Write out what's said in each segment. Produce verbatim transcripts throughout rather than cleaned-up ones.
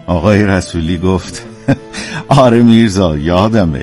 آقای رسولی گفت آره میرزا یادمه.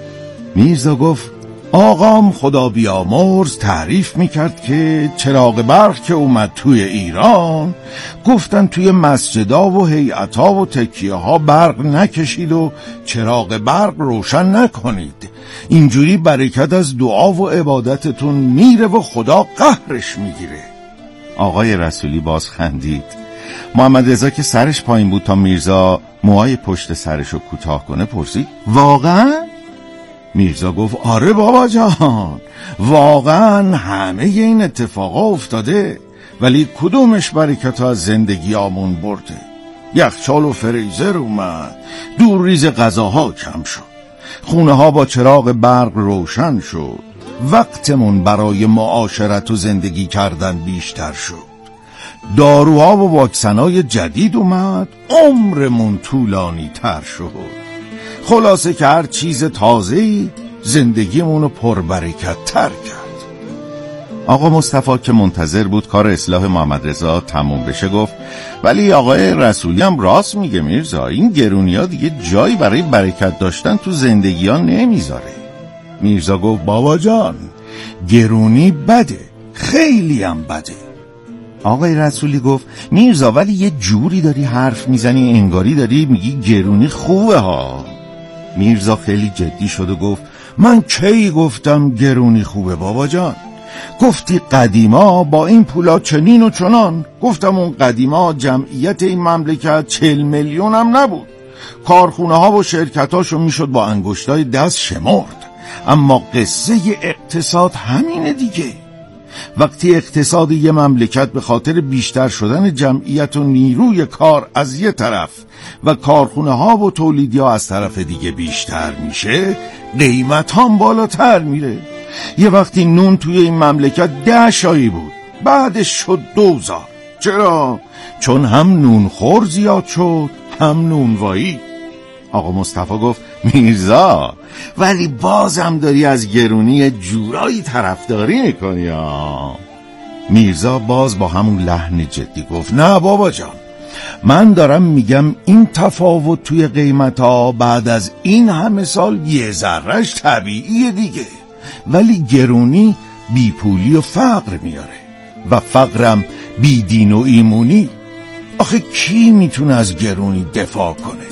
میرزا گفت آقام خدا بیامرز تعریف میکرد که چراغ برق که اومد توی ایران گفتن توی مسجدا و هیئت‌ها و تکیه ها برق نکشید و چراغ برق روشن نکنید، اینجوری برکت از دعا و عبادتتون میره و خدا قهرش میگیره. آقای رسولی باز خندید. محمد رضا که سرش پایین بود تا میرزا موهای پشت سرشو کوتاه کنه پرسید واقعا؟ میرزا گفت آره بابا جان، واقعا همه این اتفاقا افتاده، ولی کدومش برکت از زندگی آمون برده؟ یخچال و فریزر اومد، دور ریز غذاها کم شد، خونه ها با چراغ برق روشن شد، وقتمون برای معاشرت و زندگی کردن بیشتر شد، داروها و واکسنای جدید اومد، عمرمون طولانی تر شد. خلاصه که هر چیز تازه‌ای زندگیمونو پربرکت تر کرد. آقا مصطفی که منتظر بود کار اصلاح محمد رضا تموم بشه گفت ولی آقای رسولی هم راست میگه میرزا، این گرونیا دیگه جایی برای برکت داشتن تو زندگی ها نمیذاره. میرزا گفت بابا جان گرونی بده، خیلی هم بده. آقای رسولی گفت میرزا ولی یه جوری داری حرف میزنی انگاری داری میگی گرونی خوبه ها. میرزا خیلی جدی شد و گفت من کی گفتم گرونی خوبه بابا جان؟ گفتی قدیما با این پولا چنین و چنان. گفتم اون قدیما جمعیت این مملکت چهل میلیون هم نبود، کارخونه ها و شرکت هاشو میشد با انگشتای دست شمرد، اما قصه اقتصاد همینه دیگه. وقتی اقتصاد یه مملکت به خاطر بیشتر شدن جمعیت و نیروی کار از یه طرف و کارخونه ها و تولیدی ها از طرف دیگه بیشتر میشه، قیمت هم بالاتر میره. یه وقتی نون توی این مملکت ده شایی بود، بعدش شد دوزار. چرا؟ چون هم نون خور زیاد شد هم نونوایی. آقا مصطفی گفت میرزا ولی بازم داری از گرونی جورایی طرفداری میکنی ها. میرزا باز با همون لحن جدی گفت نه بابا جان، من دارم میگم این تفاوت توی قیمت ها بعد از این همه سال یه ذرهش طبیعیه دیگه، ولی گرونی بیپولی و فقر میاره و فقرم بی دین و ایمونی. آخه کی میتونه از گرونی دفاع کنه؟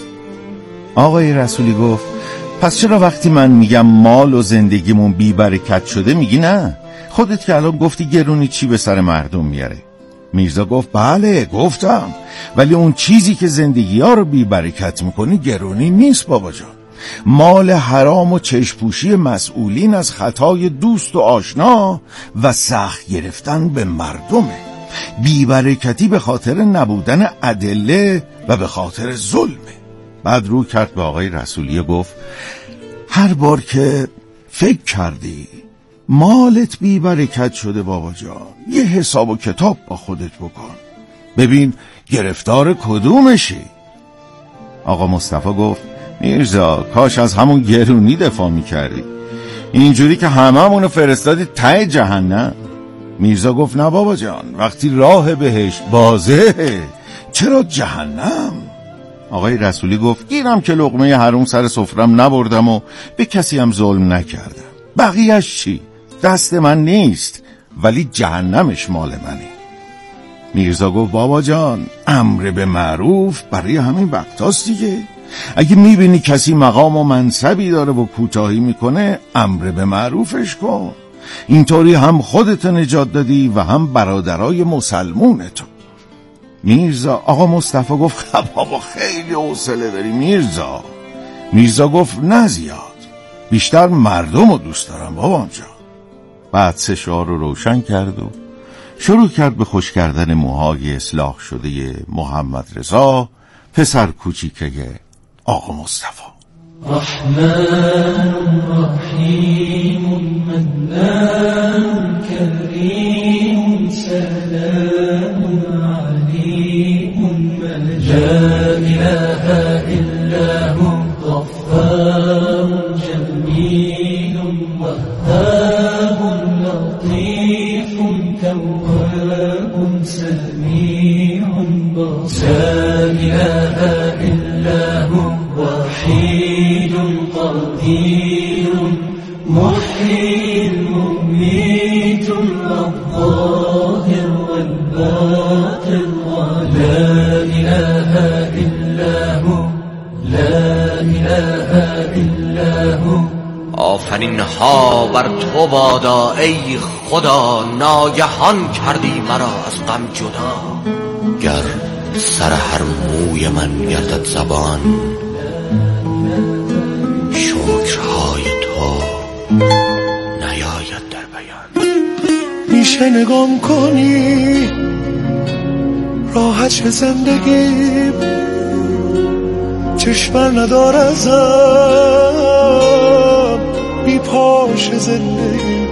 آقای رسولی گفت پس چرا وقتی من میگم مال و زندگیمون بی برکت شده میگی نه؟ خودت که الان گفتی گرونی چی به سر مردم میاره. میرزا گفت بله گفتم، ولی اون چیزی که زندگی ها رو بی برکت میکنی گرونی نیست بابا جان. مال حرام و چشپوشی مسئولین از خطای دوست و آشنا و سخت گرفتن به مردمه. بی برکتی به خاطر نبودن ادله و به خاطر ظلمه. بعد رو کرد به آقای رسولی گفت هر بار که فکر کردی مالت بی برکت شده بابا جان، یه حساب و کتاب با خودت بکن، ببین گرفتار کدومشی. آقا مصطفی گفت میرزا کاش از همون گرونی دفاع میکردی، اینجوری که هممونو فرستادی ته جهنم. میرزا گفت نه بابا جان، وقتی راه بهشت بازه چرا جهنم؟ آقای رسولی گفت گیرم که لقمه حروم سر سفرم نبردم و به کسی هم ظلم نکردم، بقیهش چی؟ دست من نیست، ولی جهنمش مال منه. میرزا گفت بابا جان امر به معروف برای همین وقتاست دیگه. اگه میبینی کسی مقام و منصبی داره و کوتاهی میکنه امر به معروفش کن، اینطوری هم خودت نجات دادی و هم برادرای مسلمونتو. میرزا آقا مصطفی گفت بابا خیلی حوصله داری میرزا. میرزا گفت نه زیاد، بیشتر مردم رو دوست دارم بابام جان. بعد سه شعار رو روشن کرد و شروع کرد به خوش کردن موهای اصلاح شده محمد رضا، پسر کوچیکه آقا مصطفی. رحمن رحیم منان کریم سلام علیم لا اله الا هو غفار جمیل وهاب لطیف تواب سمیع بصیر لا اله إلا هو وحيد قدير محيي مميت الظاهر والباطن ولا إله إلا هو لا إله إلا هو. آفرین ها بر تو بادا ای خدا، ناگهان کردی مرا از غم جدا. گر سر هر موی من گردد زبان، شکرهای تو نیاید در بیان. میشه نگام کنی راحت شه زندگی، چشمر ندار ازم بی پاش زندگی.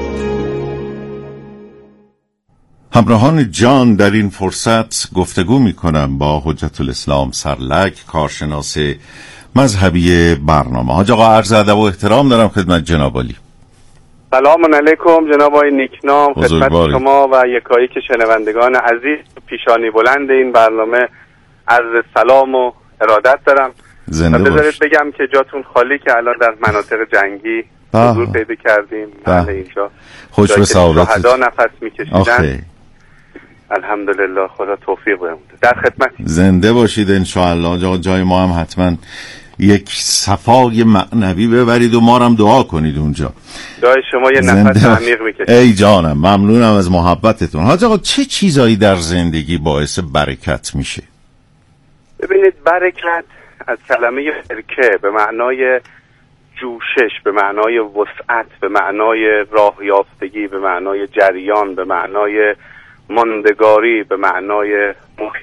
همراهان جان، در این فرصت گفتگو می کنم با حجت الاسلام سرلک، کارشناس مذهبی برنامه. حاج آقا عرض ادب و احترام دارم خدمت جناب عالی. سلام علیکم جناب آقای نیکنام، خدمت شما و یکایی که شنوندگان عزیز پیشانی بلند این برنامه عرض سلام و ارادت دارم. زنده باش. بذارید بگم که جاتون خالی که الان در مناطق جنگی حضور پیدا کردیم. بله اینجا خوش به سعادت شهدا نفس میکشیدن. الحمدلله خدا توفیق بده. در خدمت. زنده باشید ان شاء الله. جا جای ما هم حتما یک صفای معنوی ببرید و ما هم دعا کنید اونجا. جای شما یه نفس عمیق میکشید. ای جانم، ممنونم از محبتتون. حاج آقا چه چیزایی در زندگی باعث برکت میشه؟ ببینید، برکت از کلمه برکه به معنای جوشش، به معنای وسعت، به معنای راه یافتگی، به معنای جریان، به معنای ماندگاری، به معنای محیط.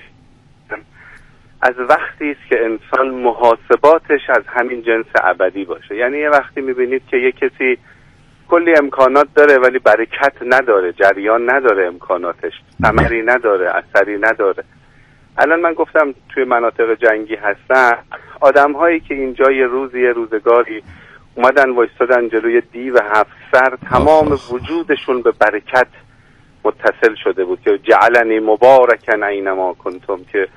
از وقتی است که انسان محاسباتش از همین جنس ابدی باشه. یعنی یه وقتی میبینید که یه کسی کلی امکانات داره ولی برکت نداره، جریان نداره، امکاناتش ثمری نداره، اثری نداره. الان من گفتم توی مناطق جنگی هستن آدم هایی که اینجا یه روزی یه روزگاری اومدن وایستادن جلوی دیو هفت سر، تمام وجودشون به برکت متصل شده بود که جعلنی مبارکن اینما کنتم، که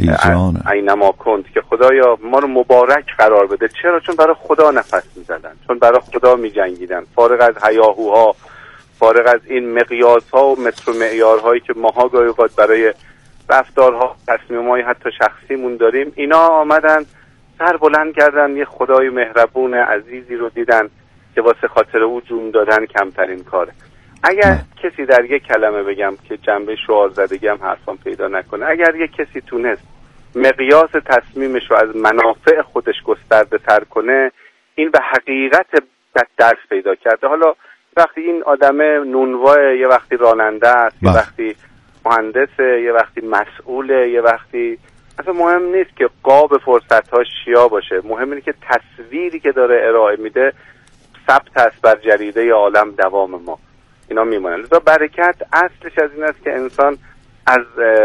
اینما کنت، که خدایا ما رو مبارک قرار بده. چرا؟ چون برای خدا نفس میزدن، چون برای خدا میجنگیدن، فارغ از هیاهوها، فارغ از این مقیاس ها و متر و معیارهایی که ماها گاهی اوقات برای رفتارها تصمیم‌های حتی شخصیمون داریم. اینا آمدن سر بلند کردن، یه خدای مهربون عزیزی رو دیدن که واسه خاطر او جون دادن کمترین کاره. اگر کسی در یک کلمه بگم که جنبه شعار زدگی هم حرفم پیدا نکنه، اگر یک کسی تونست مقیاس تصمیمش رو از منافع خودش گسترده تر کنه، این به حقیقت درس پیدا کرده. حالا وقتی این آدم نونواه، یه وقتی راننده است، یه وقتی مهندسه، یه وقتی مسئوله، یه وقتی اصلا مهم نیست که قاب فرصت‌ها شیا باشه. مهم اینه که تصویری که داره ارائه میده ثبت است بر جریده عالم دوام ما. اینا میمونن. لذا برکت اصلش از این است که انسان از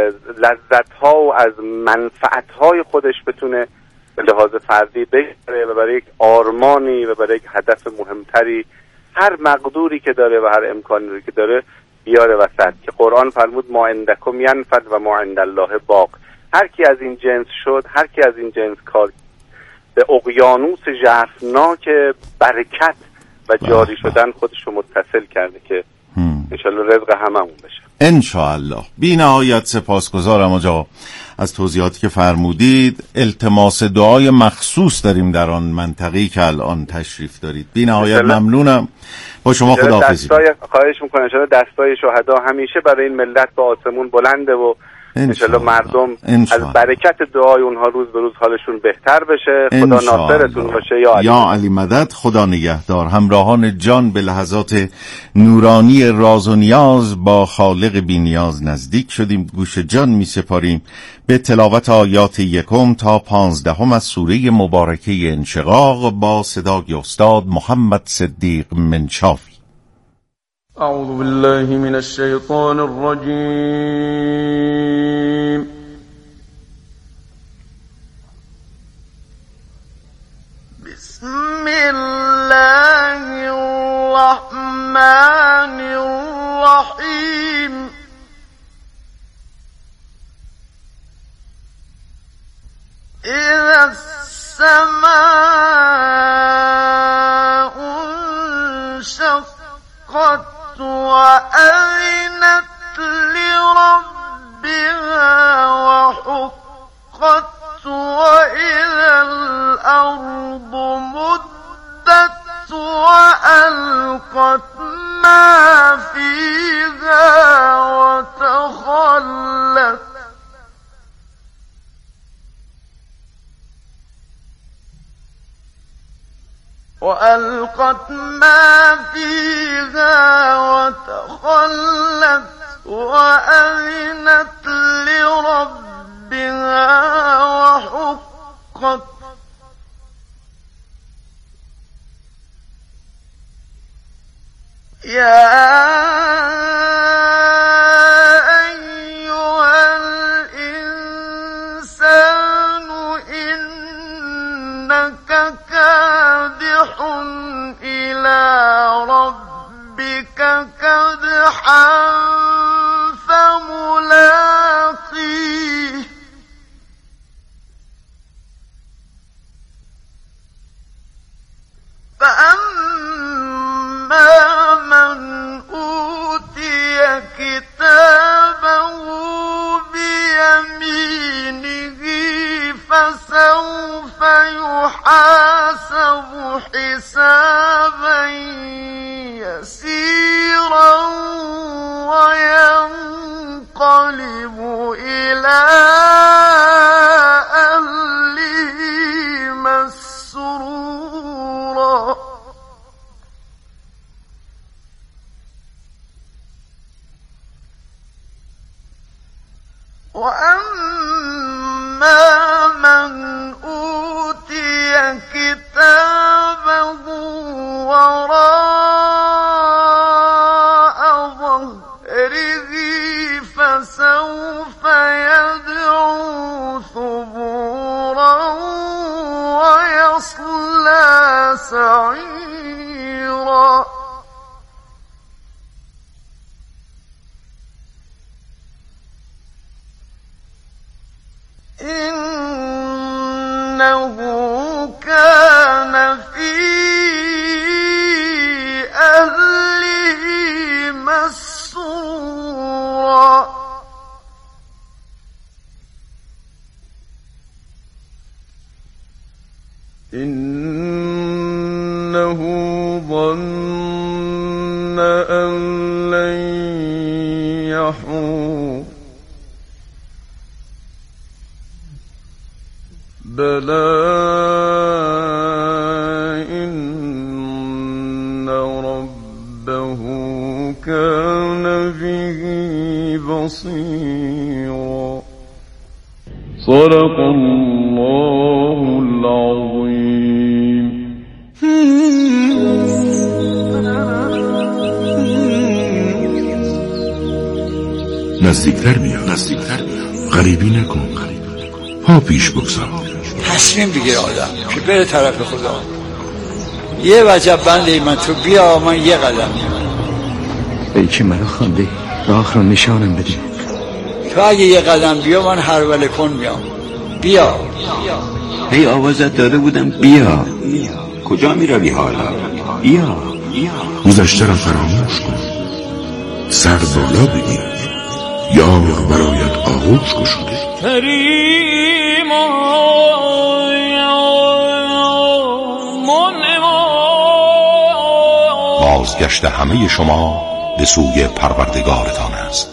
لذت‌ها و از منفعت‌های خودش بتونه به لحاظ فردی بگذره و برای یک آرمانی و برای یک هدف مهمتری هر مقدوری که داره و هر امکانی که داره بیاره وسط. که قرآن فرمود ما عندکم ینفد و ما عند الله باق. هر کی از این جنس شد، هر کی از این جنس کار به اقیانوس ژرفناک برکت و جاری شدن خودش رو متصل کرده که انشالله رزق هممون بشه. انشاءالله. بی نهایت سپاسگزارم آقا از توضیحاتی که فرمودید. التماس دعای مخصوص داریم در آن منطقه‌ای که الان تشریف دارید. بی نهایت ممنونم. با شما خداحافظی. خواهش میکنم انشالله دستای شهدا همیشه برای این ملت به آسمون بلنده و انشالله مردم انشالله. از برکت دعای اونها روز به روز حالشون بهتر بشه. خدا ناصرتون باشه. یا علی. یا علی مدد. خدا نگهدار. همراهان جان، به لحظات نورانی راز و نیاز با خالق بی نیاز نزدیک شدیم. گوش جان می سپاریم به تلاوت آیات یکم تا پانزدهم از سوره مبارکه انشقاق با صدای استاد محمد صدیق منشافی. اعوذ بالله من الشیطان الرجیم. بسم الله الرحمن الرحیم. إن وإذا السماء انشقت وأذنت لربها وحقت وإذا الأرض مدت وألقت ما فيها وتخلت وألقت ما فيها وتخلت وأذنت لربها وحقت يا أيها الإنسان إنك كادح إلى ربك كدحا فملاقيه فأما من أوتي كتابه بيمينه فسوف يحاسب حسابا يسيرا وينقلب إلى أهله مسرورا وأما من أوتي كتابه وراء ظهره فسوف يدعو ثبورا ويصلى سعيرا إنه كان في أهله مسرورا إنه ظن أن لن يحور بلى إن ربه كان به بصيرا. صدق الله العظيم. نزدیکتر بیا، نزدیکتر بیا. غریبی نکن، پا پیش بگذار. تصمیم بگیر آدم که بره طرف خدا. یه وجب بنده من، تو بیا من یه قدم میام. ای که منو خوانده راه رو نشانم بده. تو اگه یه قدم بیا من هر وله کن میام. بیا. هی آوازت داده بودم بیا. کجا میروی حالا؟ بیا. گذشته را فراموش کن، سر بالا بگیر، یار برایت آغوش گشوده. بازگشت همه شما به سوی پروردگارتان است.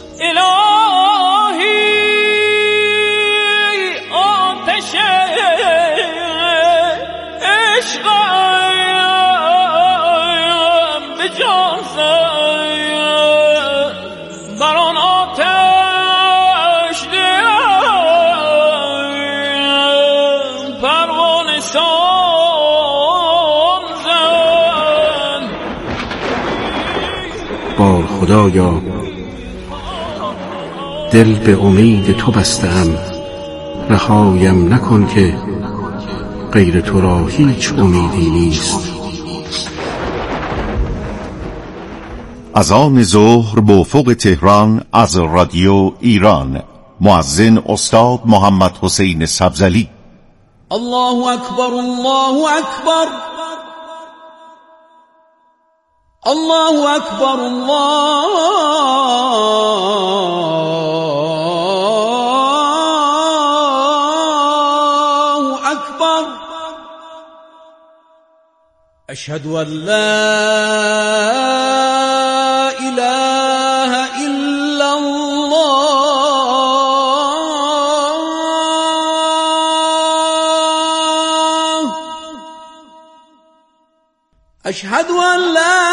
بار خدایا دل به امید تو بستم، رهایم نکن که غیر تو را هیچ امیدی نیست. از آن ظهر به افق تهران از رادیو ایران، مؤذن استاد محمد حسین سبزلی. الله أكبر الله أكبر الله أكبر الله أكبر أشهد أن لا إله إلا الله أشهد أن لا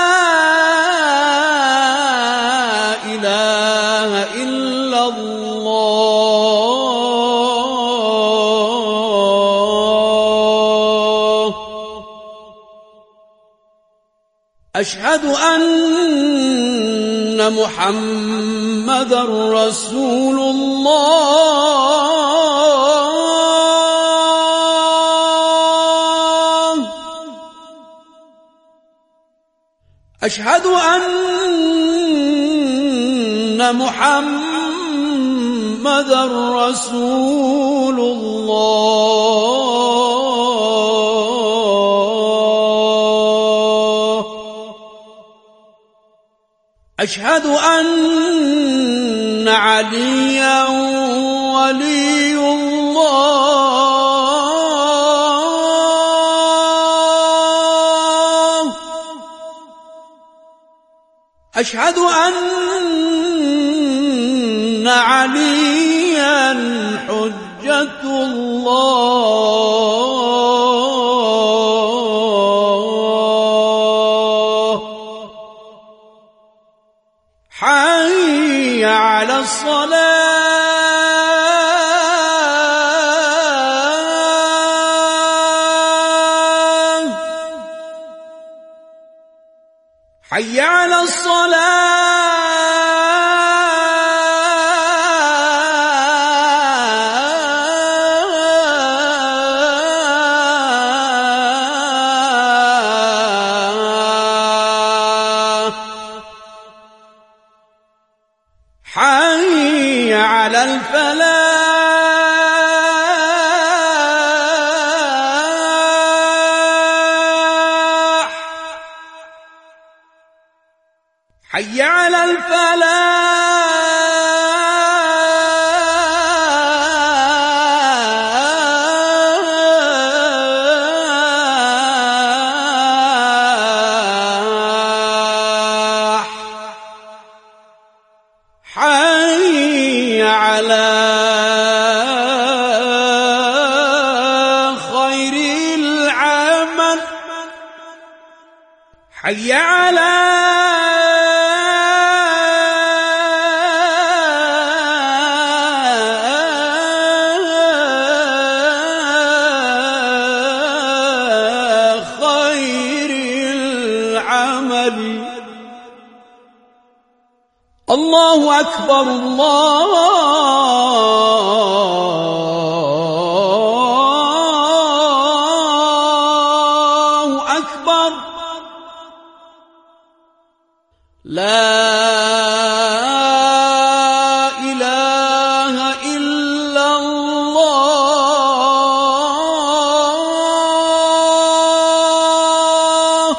إله إلا الله أشهد أن محمدًا رسول الله أشهد أن محمدًا رسول الله أشهد أن عليا ولي الله أشهد أن عليا حجة الله حي على الصلاة حي على الصلاة حي على الفلاح حي على الفلاح حي على خير العمل حي على خير العمل الله أكبر الله أكبر لا إله إلا الله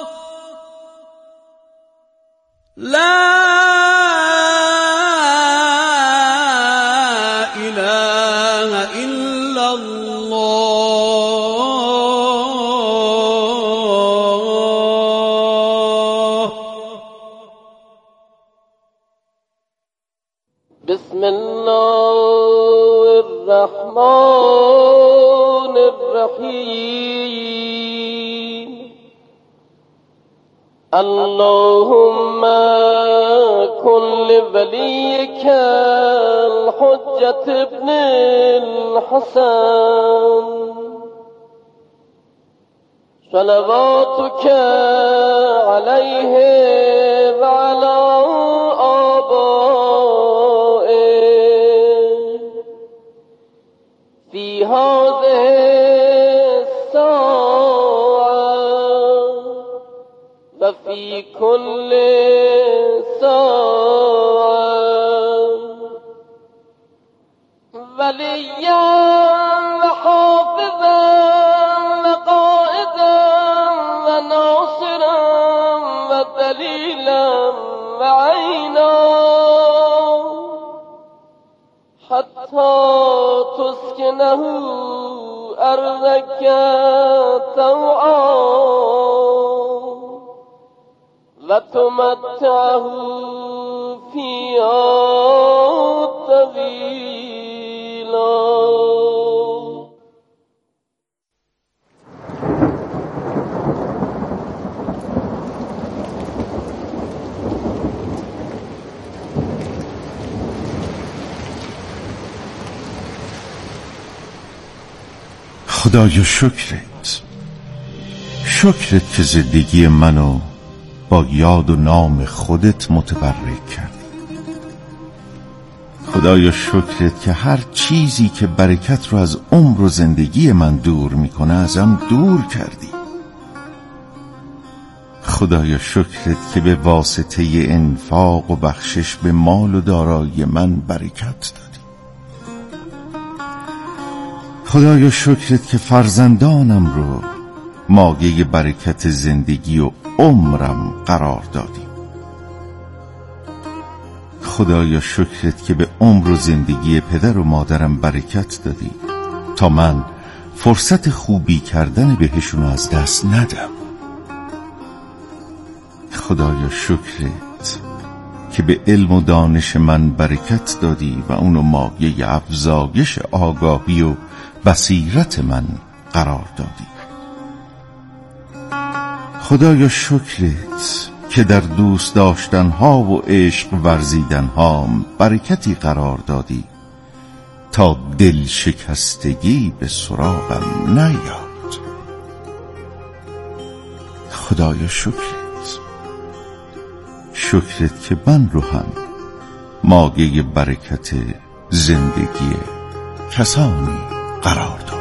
لا إله إلا الله بسم الله الرحمن الرحيم اللهم كن لوليك الحجة ابن الحسن صلواتك عليه وعلى آبائه في هذه الساعة وفي كل ساعة وليا وحافظا يسكنه أرضك طوعا وتمتعه فيها طويلا. خدایا شکرت، شکرت که زندگی منو با یاد و نام خودت متبرک کردی. خدایا شکرت که هر چیزی که برکت رو از عمر و زندگی من دور میکنه ازم دور کردی. خدایا شکرت که به واسطه انفاق و بخشش به مال و دارایی من برکت دادی. خدایا شکرت که فرزندانم رو مایه برکت زندگی و عمرم قرار دادی. خدایا شکرت که به عمر و زندگی پدر و مادرم برکت دادی تا من فرصت خوبی کردن بهشون از دست ندم. خدایا شکرت که به علم و دانش من برکت دادی و اونو مایه افزایش آگاهی و بصیرت من قرار دادی. خدایا شکرت که در دوست داشتن ها و عشق ورزیدن ها برکتی قرار دادی تا دل شکستگی به سراغم نیاد. خدایا شکرت، شکرت که من رو هم مایه برکت زندگی کسانی قرار دادی.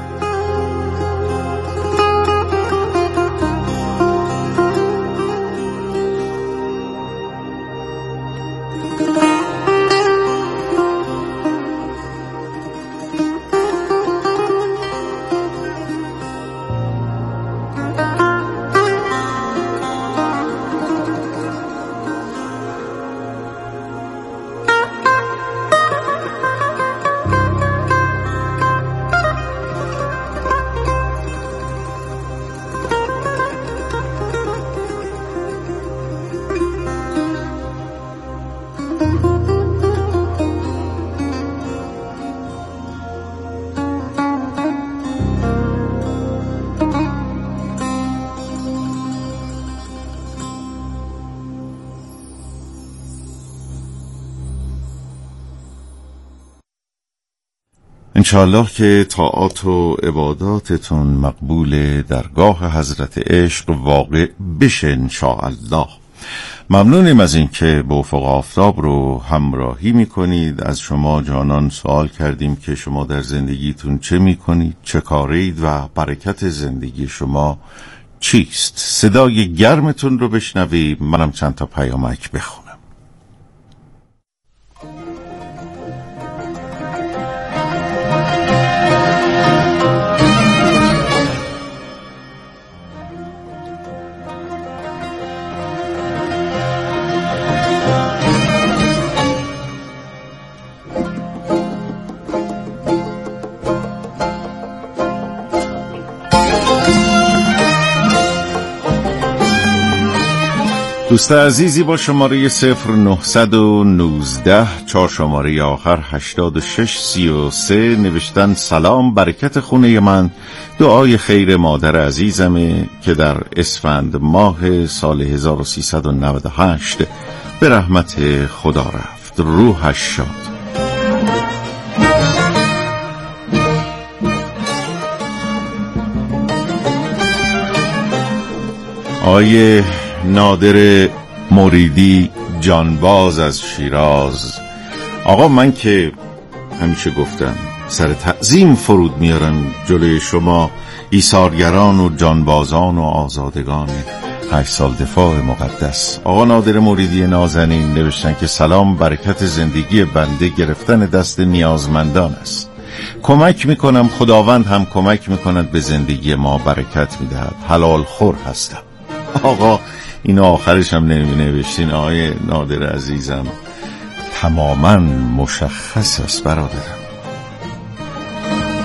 انشاءالله که طاعات و عباداتتون مقبول درگاه حضرت عشق واقع بشه انشاءالله. ممنونیم از این که با افق آفتاب رو همراهی میکنید. از شما جانان سوال کردیم که شما در زندگیتون چه میکنید، چه کارید و برکت زندگی شما چیست. صدای گرمتون رو بشنویم، منم چند تا پیامک بخونم. دوست عزیزی با شماره صفر نهصد و نوزده چهار شماره آخر هشتاد و شش سی و سه نوشتن سلام، برکت خونه من دعای خیر مادر عزیزمه که در اسفند ماه سال هزار و سیصد و نود و هشت به رحمت خدا رفت، روحش شاد. آیه نادر مریدی جانباز از شیراز: آقا من که همیشه گفتم سر تعظیم فرود میارم جلوی شما ایثارگران و جانبازان و آزادگان هشت سال دفاع مقدس. آقا نادر مریدی نازنین نوشتن که سلام، برکت زندگی بنده گرفتن دست نیازمندان است. کمک میکنم، خداوند هم کمک میکند به زندگی ما برکت میدهد. حلال خور هستم. آقا این آخرش هم نمی نوشتین آقای نادر عزیزم، تماما مشخص است برادرم.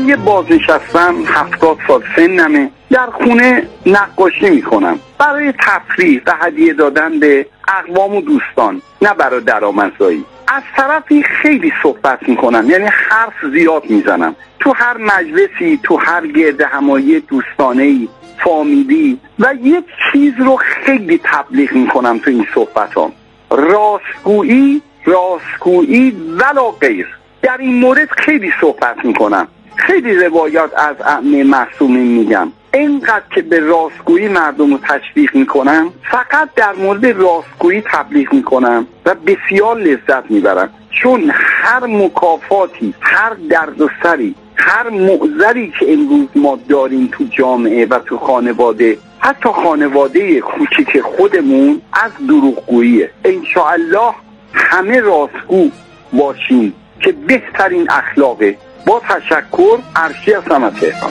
من یه بازنشستم، هفتاد سال سنمه، در خونه نقاشی میکنم برای تفریح و هدیه دادن به اقوام و دوستان، نه برای درآمدزایی. از طرفی خیلی صحبت میکنم، یعنی حرف زیاد میزنم تو هر مجلسی، تو هر گرد همایی دوستانه‌ای، فامیلی، و یک چیز رو خیلی تبلیغ میکنم تو این صحبتام: راستگویی، راستگویی ولا غیر. در این مورد خیلی صحبت میکنم، خیلی روایات از ائمه معصومین میگم. اینقدر که به راستگویی مردم رو تشویق میکنم، فقط در مورد راستگویی تبلیغ میکنم و بسیار لذت میبرم، چون هر مکافاتی، هر درد و سری، هر معذری که امروز ما داریم تو جامعه و تو خانواده، حتی خانواده کوچیک خودمون، از دروغگوییه. انشاءالله همه راستگو باشیم که بهترین اخلاقه. با تشکر، عرشی هستم از تهران.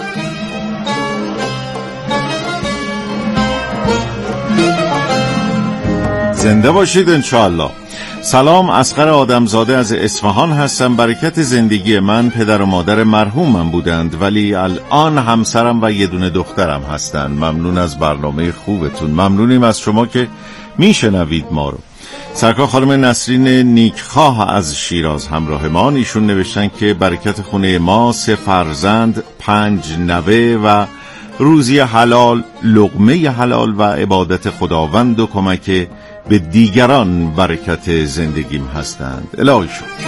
زنده باشید انشاءالله. سلام، اصغر آدمزاده از اصفهان هستم. برکت زندگی من پدر و مادر مرحومم بودند، ولی الان همسرم و یه دونه دخترم هستن. ممنون از برنامه خوبتون. ممنونیم از شما که میشنوید ما رو. سرکار خانم نسرین نیکخواه از شیراز همراه ما. ایشون نوشتن که برکت خونه ما سه فرزند، پنج نوه و روزی حلال، لقمه حلال و عبادت خداوند و کمک به دیگران برکت زندگیم هستند. الهی شکر.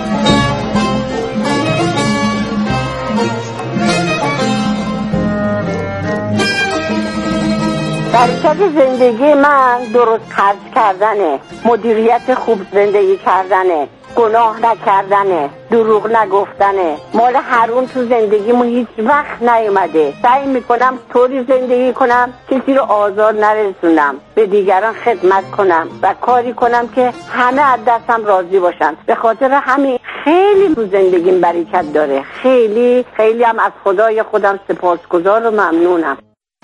برکت زندگی من درست خرج کردنه، مدیریت خوب زندگی کردنه، گناه نکردنه، دروغ نگفتنه. مال حرام تو زندگیمون هیچ وقت نیومده. سعی میکنم طوری زندگی کنم کسی رو آزار نرسونم، به دیگران خدمت کنم و کاری کنم که همه از دستم راضی باشن. به خاطر همین خیلی تو زندگیم برکت داره. خیلی خیلی هم از خدای خودم سپاسگزار و ممنونم.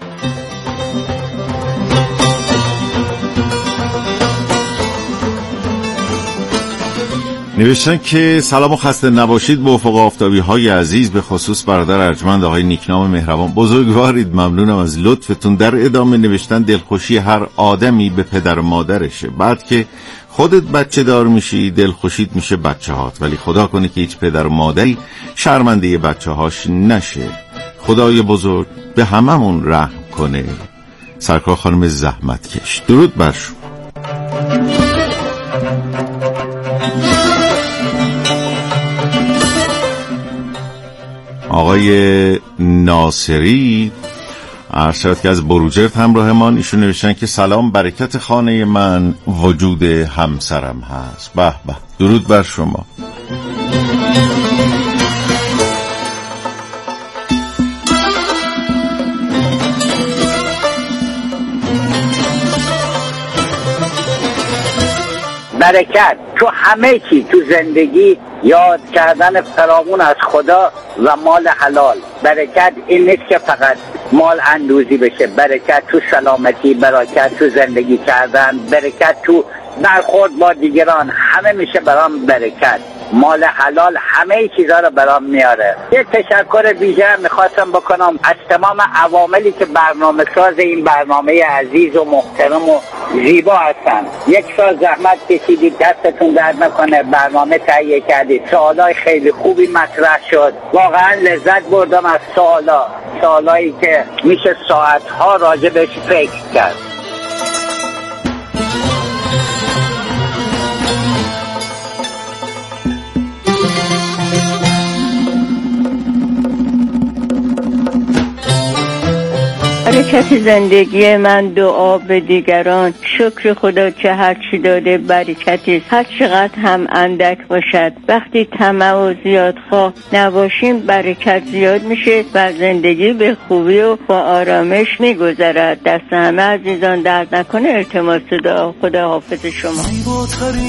نوشتن که سلام و خسته نباشید به افق آفتابی های عزیز، به خصوص برادر ارجمند آقای نیکنام مهربان. بزرگوارید، ممنونم از لطفتون. در ادامه نوشتن دلخوشی هر آدمی به پدر و مادرشه. بعد که خودت بچه دار میشی دلخوشیت میشه بچه هات، ولی خدا کنه که هیچ پدر و مادری شرمنده بچه هاش نشه. خدای بزرگ به هممون رحم کنه. سرکار خانم زحمتکش، درود بر شما. آقای ناصری عرض که از بروجرد همراه ما. ایشون نوشتن که سلام، برکت خانه من وجود همسرم هست. به به، درود بر شما. برکت تو همه چی تو زندگی، یاد کردن فراوون از خدا و مال حلال. برکت این نیست که فقط مال اندوزی بشه، برکت تو سلامتی، برکت تو زندگی کردن، برکت تو برخورد با دیگران، همه میشه برام برکت. مال حلال همه چیزا رو برام میاره. یه تشکر ویژه میخواستم بکنم از تمام عواملی که برنامه ساز این برنامه عزیز و محترم و زیبا هستن. یک سال زحمت کشیدید، دستتون درد نکنه، برنامه تهیه کردید، سوالای خیلی خوبی مطرح شد. واقعا لذت بردم از سوالا، سوالایی که میشه ساعتها راجبش فکر کرد. برکت زندگی من دعا به دیگران، شکر خدا که هر چی داده برکتی، هر چقدر هم اندک باشد. وقتی طمع و زیاد خواه نباشیم برکت زیاد میشه و زندگی به خوبی و با آرامش میگذرد. دست همه عزیزان درد نکنه. التماس دعا. خدا حافظ شما.